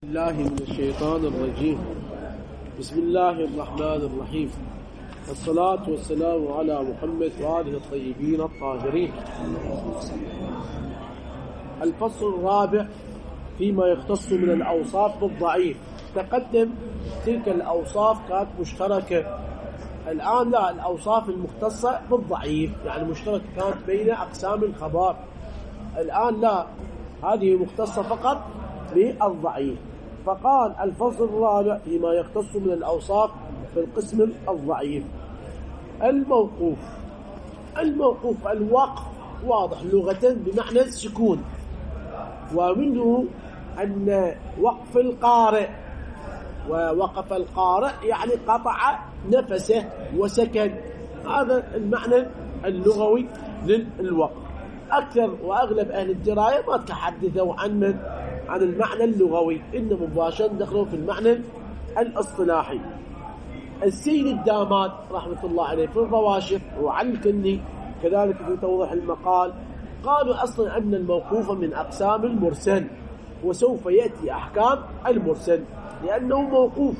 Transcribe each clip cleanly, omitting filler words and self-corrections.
الله من الشيطان الرجيم. بسم الله الرحمن الرحيم، والصلاة والسلام على محمد وآله الطيبين الطاهرين. الفصل الرابع فيما يختص من الأوصاف بالضعيف. تقدم تلك الأوصاف كانت مشتركة، الآن لا، الأوصاف المختصة بالضعيف يعني مشتركة كانت بين أقسام الخبر، الآن لا، هذه مختصة فقط بالضعيف. فقال الفصل الرابع فيما يختص من الأوصاف في القسم الضعيف. الموقوف الوقف واضح لغة بمعنى السكون، ومنه أن وقف القارئ، ووقف القارئ يعني قطع نفسه وسكن، هذا المعنى اللغوي للوقف. أكثر وأغلب أهل الدراية ما تحدثوا عن المعنى اللغوي، إنما مباشرة دخلوا في المعنى الاصطلاحي. السيد الداماد رحمة الله عليه في الرواشف وعن الكني كذلك في توضيح المقال قالوا أصلا أن الموقوف من أقسام المرسل، وسوف يأتي أحكام المرسل لأنه موقوف.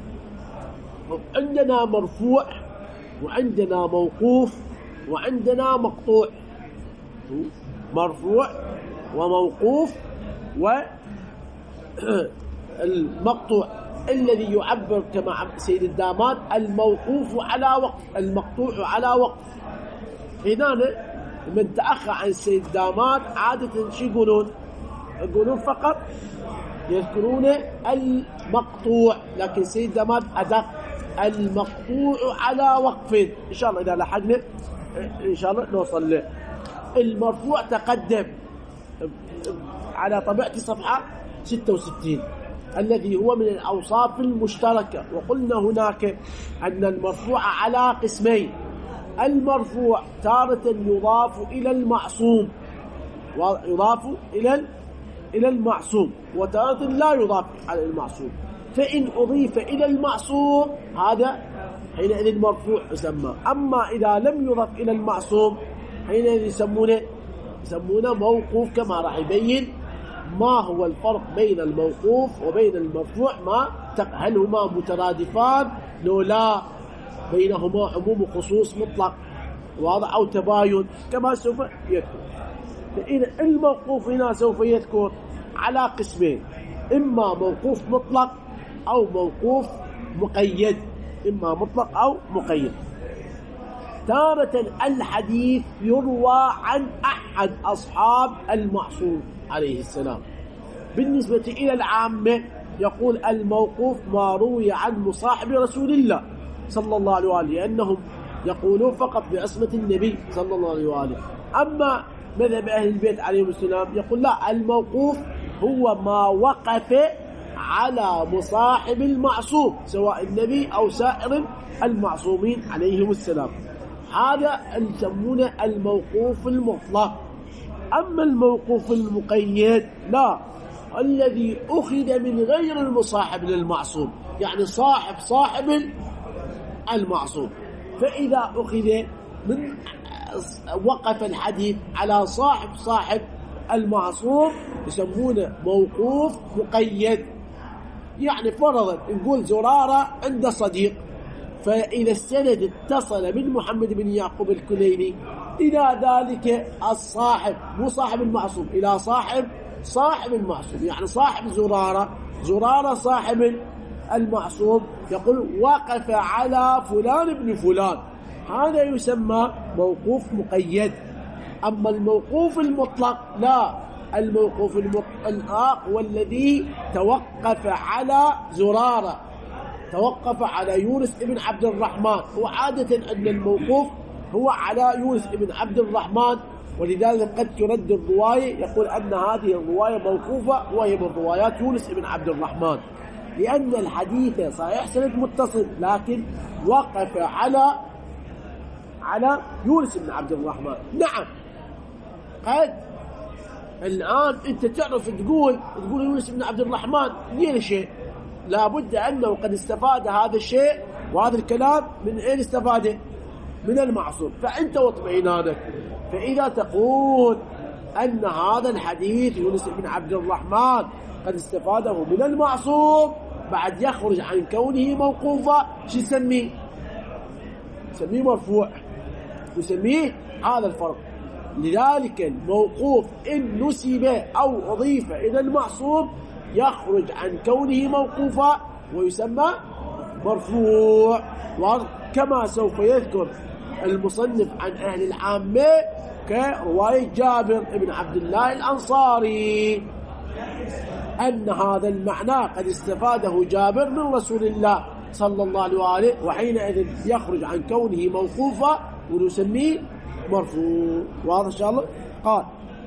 عندنا مرفوع وعندنا موقوف وعندنا مقطوع، مرفوع وموقوف والمقطوع. الذي يعبر كما سيد الداماد الموقوف على وقف، المقطوع على وقف. هنا من تأخر عن سيد الداماد عادة شو يقولون فقط يذكرون المقطوع، لكن سيد الداماد أدق المقطوع على وقف. إن شاء الله إذا لحقنا إن شاء الله نوصل له. المرفوع تقدم على طبيعة صفحة 66 الذي هو من الأوصاف المشتركة، وقلنا هناك أن المرفوع على قسمين. المرفوع تارة يضاف إلى المعصوم، إلى المعصوم، وتارة لا يضاف على المعصوم. فإن أضيف إلى المعصوم هذا حينئذ المرفوع يسمى. أما إذا لم يضاف إلى المعصوم حينئذ يسمونه موقوف، كما راح يبين ما هو الفرق بين الموقوف وبين المرفوع، هل هما مترادفان لو لا بينهما عموم وخصوص مطلق واضح أو تباين كما سوف يذكر. فإذا الموقوف هنا سوف يذكر على قسمين، إما موقوف مطلق أو موقوف مقيد، إما مطلق أو مقيد. تارة الحديث يروى عن أحد أصحاب المعصوم عليه السلام. بالنسبة إلى العامة يقول الموقوف ما روي عن مصاحب رسول الله صلى الله عليه وآله، لأنهم يقولون فقط بعصمة النبي صلى الله عليه وآله. أما مذهب أهل البيت عليهم السلام يقول لا، الموقوف هو ما وقف على مصاحب المعصوم سواء النبي أو سائر المعصومين عليهم السلام، هذا يسمونه الموقوف المطلق. أما الموقوف المقيد لا، الذي أخذ من غير المصاحب للمعصوم، يعني صاحب المعصوم. فإذا أخذ من وقف الحديث على صاحب المعصوم يسمونه موقوف مقيد. يعني فرضا نقول زرارة عند صديق، فإذا السند اتصل من محمد بن يعقوب الكليني إلى ذلك الصاحب، مو صاحب المعصوم، إلى صاحب المعصوم، يعني صاحب زرارة صاحب المعصوم، يقول وقف على فلان ابن فلان، هذا يسمى موقوف مقيد. أما الموقوف المطلق لا، الموقوف المطلق والذي توقف على زرارة، توقف على يونس ابن عبد الرحمن، وعادة أن الموقوف هو على يونس ابن عبد الرحمن، ولذلك قد ترد الرواية يقول أن هذه الرواية موقوفة وهي من روايات يونس ابن عبد الرحمن، لأن الحديث صحيح سند متصل لكن وقف على يونس ابن عبد الرحمن. نعم، قد الآن أنت تعرف تقول يونس ابن عبد الرحمن غير شيء، لابد أنه قد استفاد هذا الشيء وهذا الكلام من أين استفاده؟ من المعصوم، فأنت واطمئنانك. فإذا تقول أن هذا الحديث يونس بن عبد الرحمن قد استفاده من المعصوم بعد يخرج عن كونه موقوفا، شو يسميه؟ يسميه مرفوع، يسميه هذا الفرق. لذلك الموقوف إن نسب أو أضيف إلى المعصوم يخرج عن كونه موقوفا ويسمى مرفوع. كما سوف يذكر المصنف عن أهل العامة كرواية جابر بن عبد الله الأنصاري أن هذا المعنى قد استفاده جابر من رسول الله صلى الله عليه وآله، وحينئذ يخرج عن كونه موقوفا ونسميه مرفوع. واضح إن شاء الله؟ قال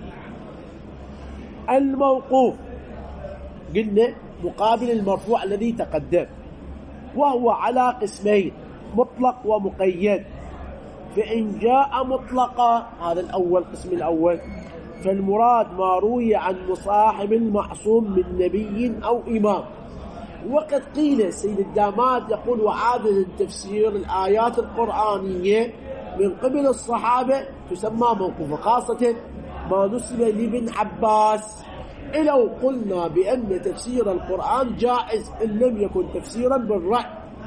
الموقوف قلنا مقابل المرفوع الذي تقدم، وهو على قسمين: مطلق ومقيد. فإن جاء مطلقا، هذا الأول قسم الأول، فالمراد ما روي عن مصاحب المعصوم من نبي أو إمام. وقد قيل سيد الداماد يقول: وعادة تفسير الآيات القرآنية من قبل الصحابة تسمى موقوفة، خاصة ما نسب لابن عباس. لو قلنا بأن تفسير القرآن جائز إن لم يكن تفسيرا بالرأي،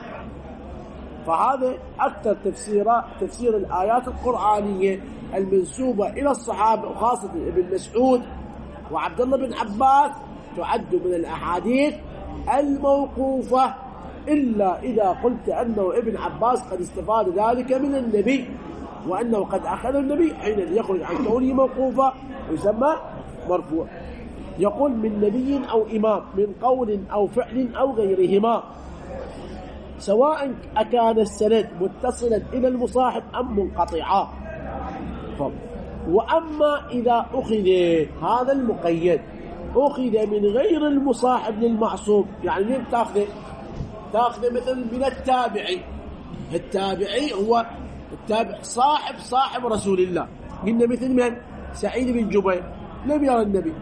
فهذا أكثر تفسير الآيات القرآنية المنسوبة إلى الصحابة، وخاصة ابن مسعود وعبد الله بن عباس، تعد من الأحاديث الموقوفة، إلا إذا قلت أنه ابن عباس قد استفاد ذلك من النبي، وأنه قد أخذ النبي، حين يخرج عن كونه موقوفة ويسمى مرفوع. يقول: من نبي أو إمام، من قول أو فعل أو غيرهما، سواء أكان السند متصلا إلى المصاحب أم منقطعا. وأما إذا أخذ هذا المقيد أخذ من غير المصاحب للمعصوم، يعني من تأخذ مثل من التابعي هو التابع صاحب رسول الله، قلنا مثل من؟ سعيد بن جبير لم يرى النبي،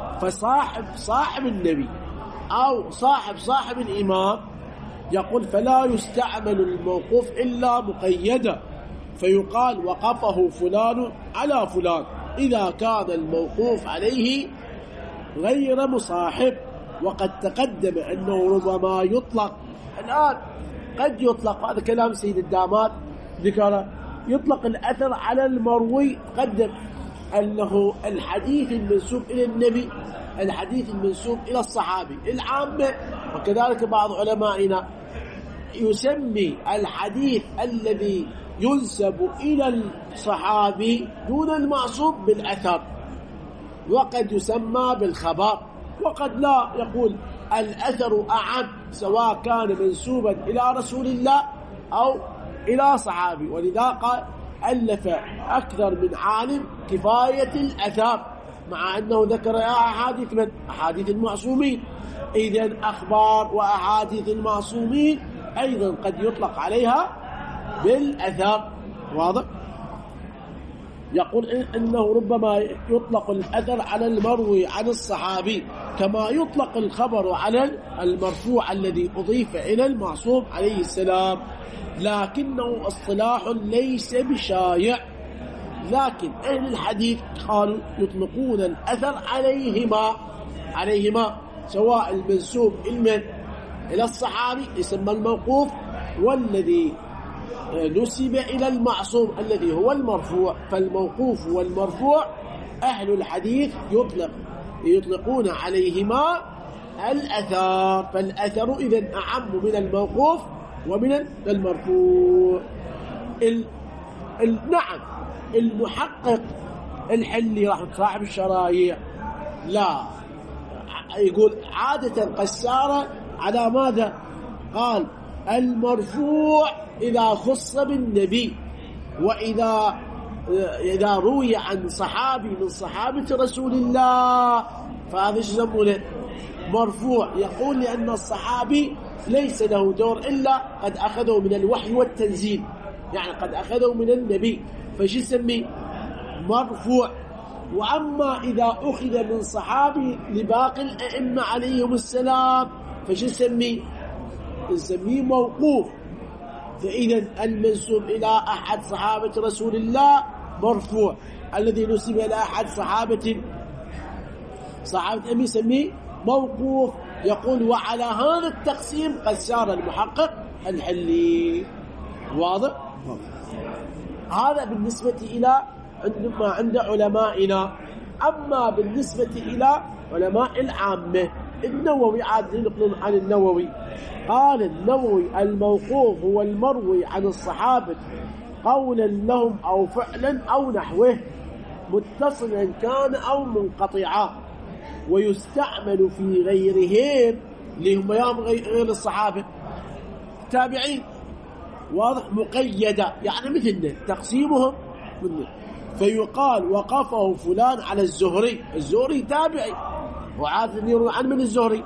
فصاحب النبي أو صاحب الإمام، يقول: فلا يستعمل الموقوف إلا مقيدا، فيقال: وقفه فلان على فلان، إذا كان الموقوف عليه غير مصاحب. وقد تقدم أنه ربما يطلق، الآن قد يطلق، هذا كلام سيد الداماد ذكر، يطلق الأثر على المروي. قدم أنه الحديث المنسوب إلى النبي، الحديث المنسوب إلى الصحابي العامة. وكذلك بعض علمائنا يسمي الحديث الذي ينسب إلى الصحابي دون المعصوم بالأثر، وقد يسمى بالخبر، وقد لا، يقول الأثر أعم سواء كان منسوبا إلى رسول الله أو إلى صحابي. ولذا قال ألف أكثر من عالم كفاية الأثر، مع أنه ذكر أحاديث من أحاديث المعصومين. إذن أخبار وأحاديث المعصومين أيضا قد يطلق عليها بالأثر. واضح؟ يقول إنه ربما يطلق الأثر على المروي عن الصحابي، كما يطلق الخبر على المرفوع الذي أضيف إلى المعصوم عليه السلام، لكنه اصطلاح ليس بشائع. لكن أهل الحديث قالوا يطلقون الأثر عليهما سواء المنسوب إلى الصحابي يسمى الموقوف، والذي نسب إلى المعصوم الذي هو المرفوع. فالموقوف والمرفوع أهل الحديث يطلقون عليهما الأثر، فالأثر إذن أعم من الموقوف ومن المرفوع. نعم، المحقق الحلي رحمه صاحب الشرايع لا، يقول عادة قسارة على ماذا؟ قال المرفوع إذا خص بالنبي، وإذا روي عن صحابي من صحابة رسول الله فهذا يسمونه مرفوع. يقول لأن الصحابي ليس له دور إلا قد أخذه من الوحي والتنزيل، يعني قد أخذه من النبي، فش يسميه مرفوع. وأما إذا أخذ من صحابي لباقي الأئمة عليهم السلام فش يسميه موقوف. فإذا المنسوب إلى أحد صحابة رسول الله مرفوع، الذي نسب إلى أحد صحابة أمي يسميه موقوف. يقول وعلى هذا التقسيم قد سار المحقق الحلي. واضح؟ هذا بالنسبة إلى ما عند علمائنا. أما بالنسبة إلى علماء العامة، النووي عاد ينقل عن النووي، قال النووي الموقوف هو المروي عن الصحابة قولا لهم أو فعلا أو نحوه، متصلا كان أو منقطعا، ويستعمل في غيرهم اللي هم غير الصحابة تابعين. واضح؟ مقيدة يعني مثلنا تقسيمهم منه. فيقال وقفه فلان على الزهري، الزهري تابعي وعاد يروي عن من الزهري،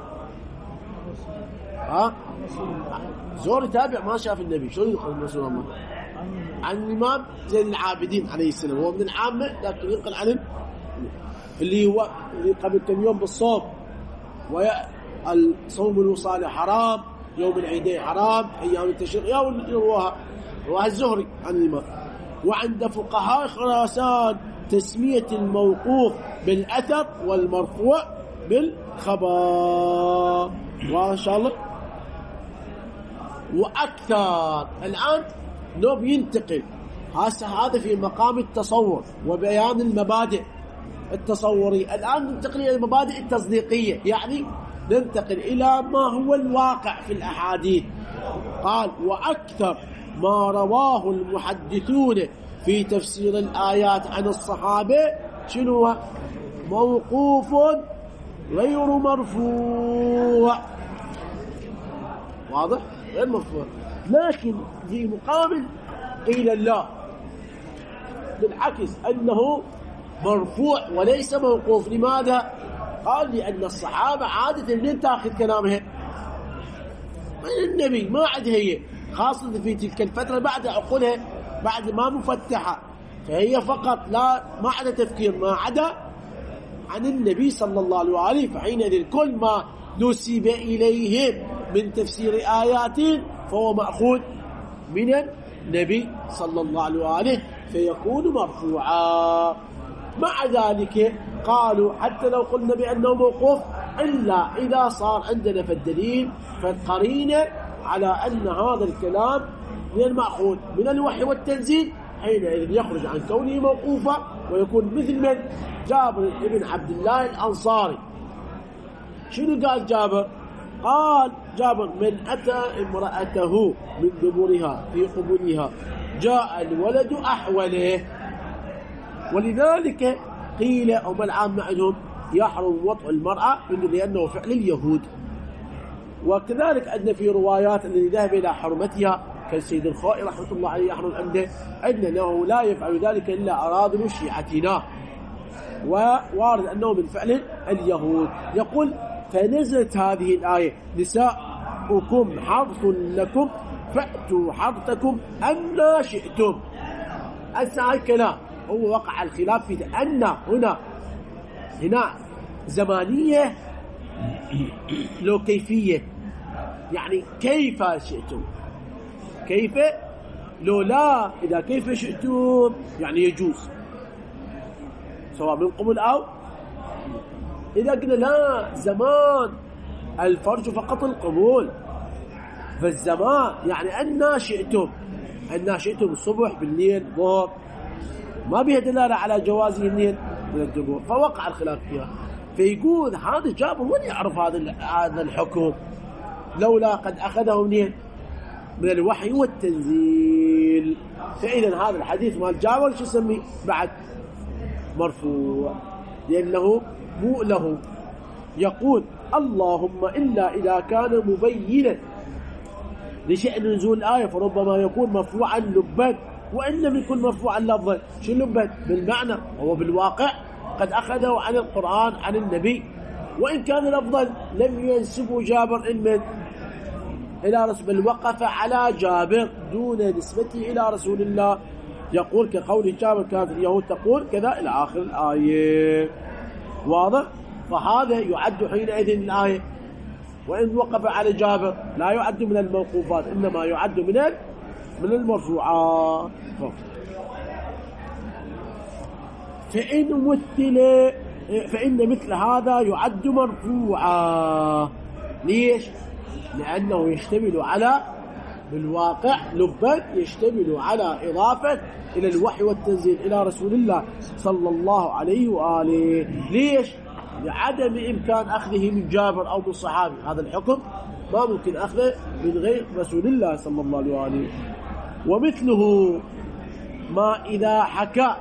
الزهري تابع ما شاف النبي، شو يقول رسول الله عن الإمام زين العابدين عليه السلام، هو من العامة لكن ينقل عن اللي هو اللي قبل كم يوم بالصوم، والصوم الوصال حرام، يوم العيدين حرام، أيام التشريق يرواها الزهري عن الإمام. وعند فقهاء خراسان تسمية الموقوف بالأثر والمرفوع بالخبر. وإن شاء الله وأكثر. الآن نوب ينتقل هذا في مقام التصور وبيان المبادئ التصورية. الآن ننتقل إلى المبادئ التصديقية، يعني ننتقل إلى ما هو الواقع في الأحاديث. قال وأكثر ما رواه المحدثون في تفسير الآيات عن الصحابة شنو؟ موقوف غير مرفوع. واضح؟ غير مرفوع. لكن في مقابل قيل لا، بالعكس أنه مرفوع وليس موقوف. لماذا؟ قال لأن الصحابة عادة من تأخذ كلامهم من النبي، ما عاد هي خاصة في تلك الفترة بعد عقولها بعد ما مفتحة، فهي فقط لا ما عدا تفكير ما عدا عن النبي صلى الله عليه وآله. فحينئذ كل ما نسب إليهم من تفسير آيات فهو مأخوذ من النبي صلى الله عليه وآله فيكون مرفوعا. مع ذلك قالوا حتى لو قلنا بأنه موقوف إلا إذا صار عندنا في الدليل فالقرينة على أن هذا الكلام من المأخوذ من الوحي والتنزيل، حينئذ يخرج عن كونه موقوفا ويكون مثل من جابر بن عبد الله الأنصاري. شنو قال جابر؟ قال جابر من أتى امرأته من دبرها في قبولها جاء الولد أحوله. ولذلك قيل هم العامة عندهم يحرم وطء المرأة لأنه فعل اليهود. وكذلك عندنا في روايات الذي ذهب إلى حرمتها كالسيد الخوئي رحمة الله عليه يحرم عنده، عندنا أنه لا يفعل ذلك إلا أراد شيعتنا، ووارد أنه من فعل اليهود. يقول فنزلت هذه الآية نساؤكم حرث لكم فأتوا حرثكم أن شئتم. هذا الكلام هو وقع الخلاف في أن هنا زمانية لو كيفية، يعني كيف شئتم، كيف لو لا إذا كيف شئتم يعني يجوز سواء من قبل أو إذا قلنا لا زمان الفرج فقط القبول، فالزمان يعني أن شئتم الصبح بالليل ظهر ما بها دلالة على جواز النيل من الدبور، فوقع الخلاف فيها. فيقول هذا جابر وين يعرف هذا الحكم لولا قد أخذه منين من الوحي والتنزيل. فإذا هذا الحديث مال جابر شو يسميه بعد مرفوع لأنه مو له. يقول اللهم إلا إذا كان مبينا لشأن نزول الآية فربما يكون مرفوعا لبا وإن لم يكن مرفوعا لفظا. شو لبا؟ بالمعنى هو بالواقع قد أخذه عن القرآن عن النبي، وإن كان لفظا لم ينسبه جابر إلى رسول بل وقف على جابر دون نسبته إلى رسول الله. يقول كقول جابر كانت اليهود تقول كذا إلى آخر الآية. واضح؟ فهذا يعد حينئذ الآية وإن وقف على جابر لا يعد من الموقوفات إنما يعد من المرفوعات. فإن مثل فإن مثل هذا يعد مرفوعا. ليش؟ لأنه يشتمل على بالواقع لبا يشتمل على إضافة إلى الوحي والتنزيل إلى رسول الله صلى الله عليه وآله. ليش؟ لعدم إمكان أخذه من جابر أو من صحابي. هذا الحكم ما ممكن أخذه من غير رسول الله صلى الله عليه وآله. ومثله ما إذا حكى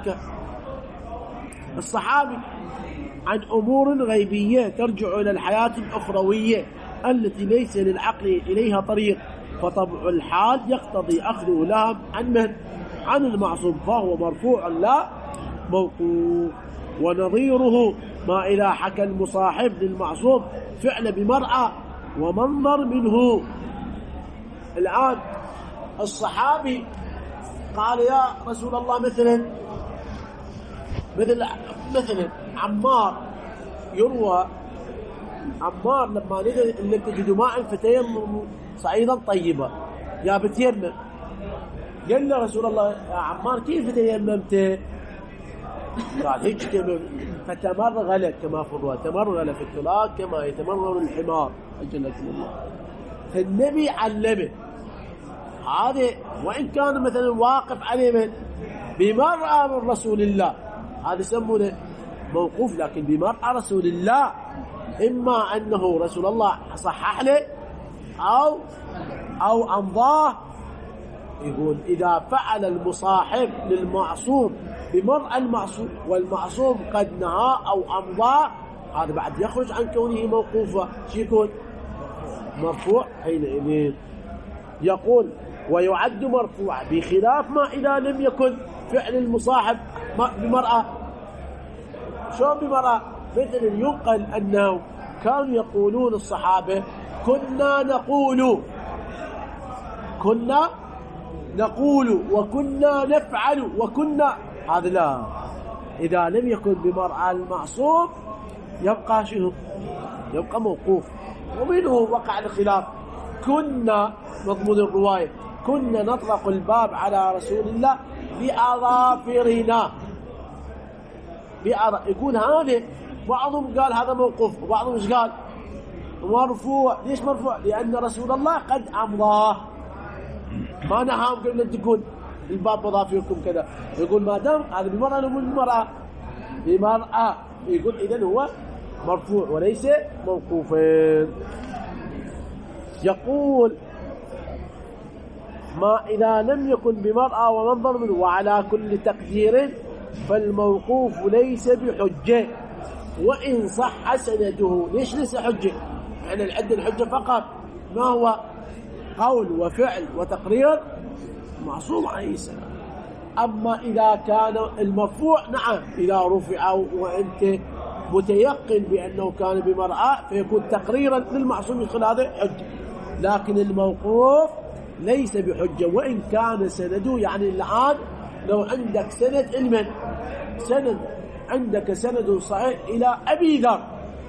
الصحابي عن أمور غيبية ترجع إلى الحياة الأخروية التي ليس للعقل إليها طريق، فطبع الحال يقتضي أخذه لها عن من؟ عن المعصوم، فهو مرفوع لا موقوف. ونظيره ما إذا حكى المصاحب للمعصوم فعل بمرأة ومنظر منه. الآن الصحابي قال يا رسول الله مثلا عمار، يروى عمار لما نزل اللي تجد ماء فتيمم صعيدا طيبا يا بتيمم، قال له رسول الله يا عمار كيف تيممت؟ قال هيك فتمرغل كما فروا، تمرغل في التراب كما يتمرغل الحمار أجلكم الله. فالنبي علمه هذا، وإن كان مثلا واقف عليه من بمرأة من رسول الله، هذا يسمونه موقوف، لكن بمرأة رسول الله إما أنه رسول الله صحح له أو أمضاه. يقول إذا فعل المصاحب للمعصوم بمرأة المعصوم والمعصوم قد نهى أو أمضاه، هذا بعد يخرج عن كونه موقوفا، شو يكون؟ مرفوع حينئذ. يقول ويعد مرفوع بخلاف ما إذا لم يكن فعل المصاحب بمرأة. شو بمرأة؟ مثل ينقل أنه كانوا يقولون الصحابة كنا نقول وكنا نفعل وكنا، هذا لا. إذا لم يكن بمرأة المعصوم يبقى شنو؟ يبقى موقوف. ومنه وقع الخلاف، كنا مضمون الرواية كنا نطرق الباب على رسول الله بأظافرنا، يكون هذا بعضهم قال هذا موقوف وبعضهم ايش قال؟ مرفوع. ليش مرفوع؟ لأن رسول الله قد أمضاه، ما نهاهم قبل أن تكون الباب بأظافركم كذا. يقول ما دام هذا بمرأة نقول بمرأة، يقول إذن هو مرفوع وليس موقوفين. يقول ما إذا لم يكن بمرأة ومنظر منه وعلى كل تقدير فالموقوف ليس بحجة وإن صح سنده. ليش ليس حجة؟ يعني العد الحجة فقط ما هو قول وفعل وتقرير معصوم عليه السلام. أما إذا كان المرفوع نعم إذا رفع وأنت متيقن بأنه كان بمرأة فيكون تقريرا للمعصوم يدخل هذا حجة، لكن الموقوف ليس بحجة وإن كان سنده. يعني الآن لو عندك سند علما سند عندك سند صحيح إلى أبي ذر،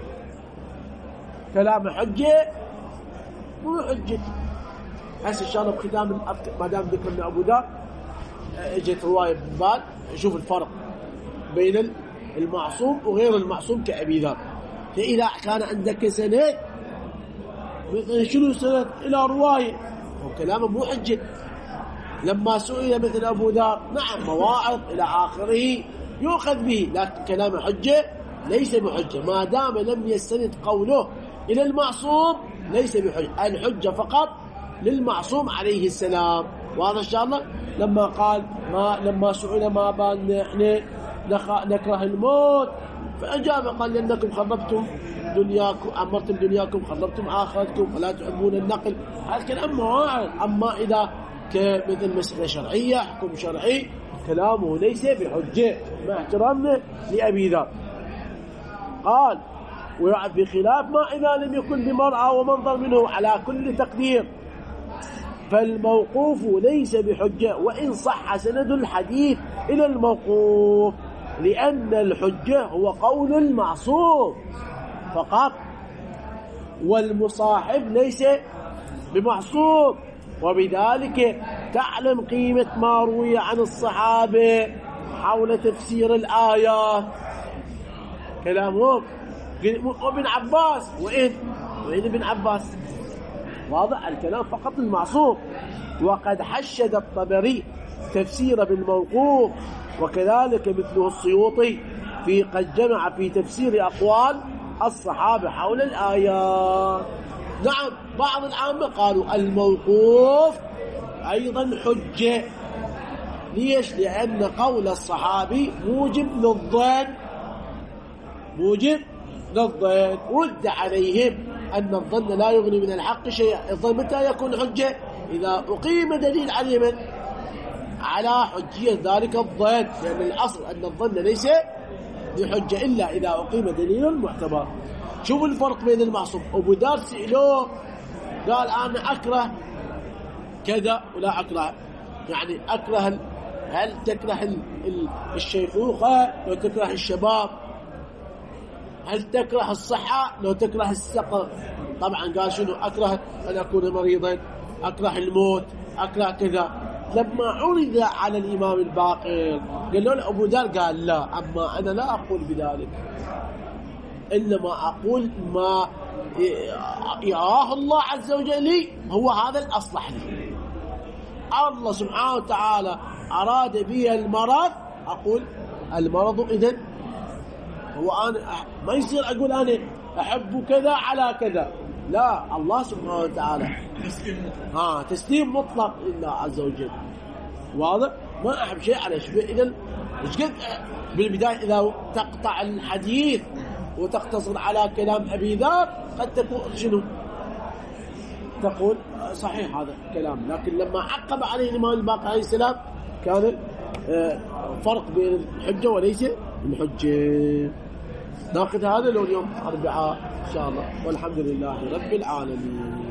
كلام حجة مو حجة. هسه إن شاء الله بختام ما دام ذكرنا أبو ذر اجت رواية ببال، شوف الفرق بين المعصوم وغير المعصوم كأبي ذر. فإذا كان عندك سند مثل شنو سند إلى رواية وكلامه مو حجة. لما سئل مثل أبو ذر نعم مواعظ إلى آخره يؤخذ به، لكن كلام حجة ليس بحجة ما دام لم يستند قوله إلى المعصوم ليس بحجة. الحجة فقط للمعصوم عليه السلام. وهذا إن شاء الله لما قال لما سئل ما بالنا إحنا نكره الموت فأجاب قال لأنكم خربتم دنياكم، أمرتم دنياكم خربتم آخرتكم ولا تحبون النقل. هذا كلام مواعظ. أما إذا كمثل مسألة شرعية حكم شرعي كلامه ليس بحجة مع احترامنا لأبي ذر. قال بخلاف ما إذا لم يكن بمرأة ومنظر منه على كل تقدير فالموقوف ليس بحجة وإن صح سند الحديث إلى الموقوف، لأن الحجة هو قول المعصوم فقط والمصاحب ليس بمعصوم. وبذلك تعلم قيمة ما روي عن الصحابة حول تفسير الآيات. كلامهم. وابن عباس وين ابن عباس؟ واضح الكلام فقط المعصوم. وقد حشد الطبري تفسير بالموقوف، وكذلك مثله السيوطي قد جمع في تفسير أقوال الصحابة حول الآيات. نعم بعض العامة قالوا الموقوف أيضا حجة. ليش؟ لأن قول الصحابي موجب للظن. رد عليهم أن الظن لا يغني من الحق شيئا. الظن متى يكون حجة؟ إذا أقيم دليل على من؟ على حجية ذلك الظن، لأن الأصل أن الظن ليس بحجة إلا إذا أقيم دليل معتبر. شوفوا الفرق بين المعصوم. أبو دار سئلوه قال أنا أكره كذا ولا أكره، يعني أكره هل تكره الشيخوخة لو تكره الشباب؟ هل تكره الصحة لو تكره السقر؟ طبعا قال شنو؟ أكره أن أكون مريضا، أكره الموت، أكره كذا. لما عرض على الإمام الباقر قال له أبو ذر قال لا، أما أنا لا أقول بذلك، إنما أقول ما يراه الله عز وجل هو هذا الأصلح لي. الله سبحانه وتعالى أراد بي المرض، أقول المرض إذن هو أنا ما يصير أقول أنا أحب كذا على كذا، لا، الله سبحانه وتعالى تسليم مطلق لله عز وجل. واضح؟ ما أحب شيء على شيء. إذن مش قد بالبداية إذا تقطع الحديث وتقتصر على كلام أبي ذر قد تكون شنو؟ تقول صحيح هذا الكلام، لكن لما عقب عليه الإمام الباقر عليه السلام كان فرق بين الحجة وليس الحجة. ناخذ هذا لو اليوم 4 إن شاء الله، والحمد لله رب العالمين.